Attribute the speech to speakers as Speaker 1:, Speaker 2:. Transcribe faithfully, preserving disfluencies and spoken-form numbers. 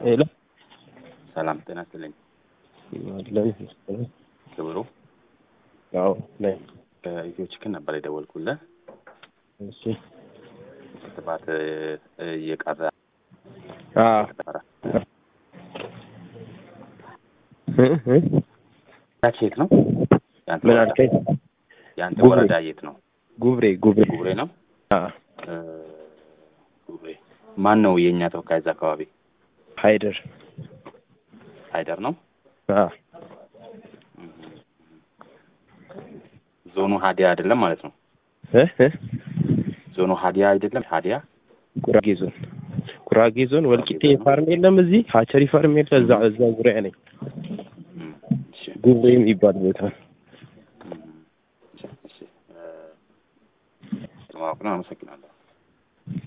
Speaker 1: ሄሎ
Speaker 2: ሰላም ጤና ይስጥልኝ።
Speaker 1: አለን
Speaker 2: ክብሩ
Speaker 1: ያው ነኝ።
Speaker 2: ከኢትዮ ቺክን ነበር የደወልኩልህ።
Speaker 1: እሺ
Speaker 2: ክትባት እየቀረ
Speaker 1: አ እ እ
Speaker 2: የት ነው ያንተ
Speaker 1: ምን
Speaker 2: ወረዳ?
Speaker 1: አልከኝ?
Speaker 2: ያንተ
Speaker 1: ጉብሬ።
Speaker 2: ወረዳ የት ነው?
Speaker 1: ጉብሬ ጉብሬ
Speaker 2: ጉብሬ ነው።
Speaker 1: አ
Speaker 2: እ ጉብሬ ማን ነው የኛ ተወካይ እዛ አካባቢ?
Speaker 1: ሃይደር
Speaker 2: ሃይደር ነው።
Speaker 1: አ
Speaker 2: ዞኑ ሀዲያ አይደለም ማለት ነው?
Speaker 1: እ እ
Speaker 2: ዞኑ ሀዲያ አይደለም? ሀዲያ
Speaker 1: ጉራጌ ዞን ጉራጌ ዞን ወልቂጤ ፋርም የለም እዚህ ሀቸሪ ፋርም የለም። እዛ እዛ ዙሪያ ነኝ። ጉብሬ የሚባል ቦታ
Speaker 2: እሺ እሺ እ ማወቅ ነው። አመሰግናለሁ።